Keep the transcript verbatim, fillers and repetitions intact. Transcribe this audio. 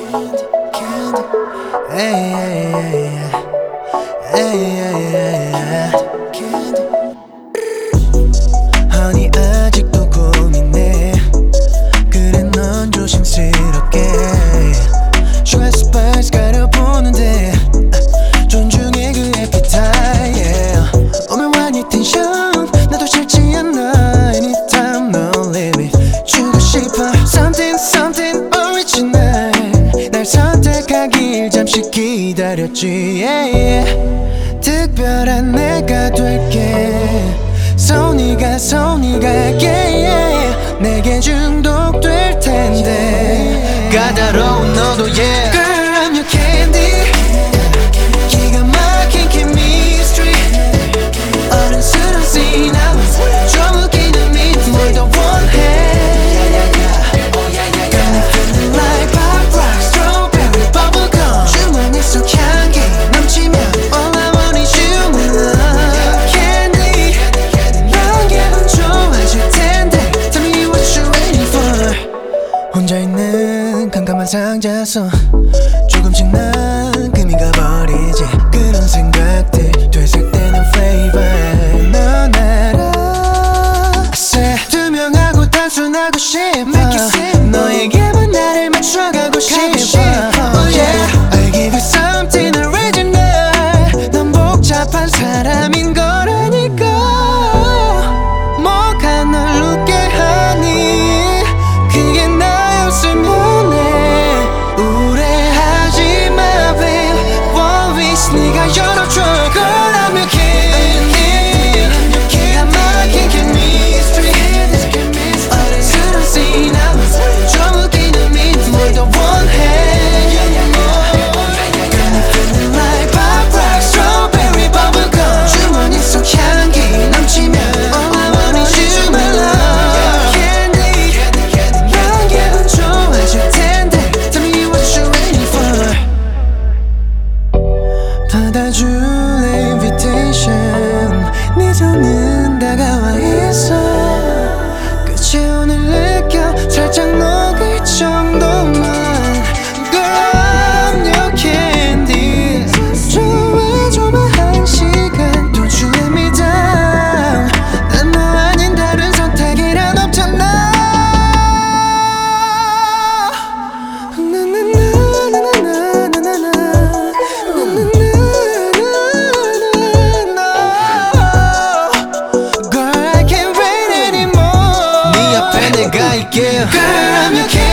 Hey, hey, hey, hey, hey, hey, Honey 아직도 고민해. 그래 넌 조심스럽게 Stress bars 가려보는데 존중해 그 appetite yeah. 오묘한 이 텐션 나도 싫지 않아. Anytime no limit 주고 싶어 Something something original. 날 선택하길 잠시 기다렸지 yeah, yeah. 특별한 내가 될게 손이가 손이가 yeah. 내게 중독될 텐데 까다로운 너도 yeah. Girl I'm your candy. 기가 막힌 chemistry. 어른스러운 scene 좀 웃기는 미 뭘 더 원해. Got me feeling like pop rock strawberry bubblegum. 주머니 속 향기 넘치면 all I want is you my love candy. 넌 기분 좋아질 텐데 tell me what you waiting for. 혼자 있는 깜깜한 상자 속 조금씩 난 금이 가버리지. 그런 생각들 되살때는 flavor 넌 알아. I said 투명하고 단순하고 싶어. 너에게만 나를 맞춰가고 싶어 oh, yeah. I'll give you something original. 넌 복잡한 사람인 거라니까. 뭐가 널 웃게 하니. 그게 나였으면 해. 우울해하지 마 babe. One wish 네가 열어줘. Girl I'm your candy. 기가 막힌 chemistry. 어른스러운 scene 좀 웃기는 미 뭘 더 원해. Got me feeling like pop rock strawberry bubblegum. 주머니 속 향기 넘치면 all I want is you my love candy. 넌 기분 좋아질 텐데 tell me what you waiting for. 받아줄래 invitation. 네 손은 다가와 있어. 끝이 오늘 느껴 살짝 녹을 정도만. Girl I'm your candy. 좋아줘봐 한 시간 Don't you let me down. 난 너 아닌 다른 선택이란 없잖아. Girl I can't wait anymore. 네 옆에 내가 있게. Girl I'm your candy.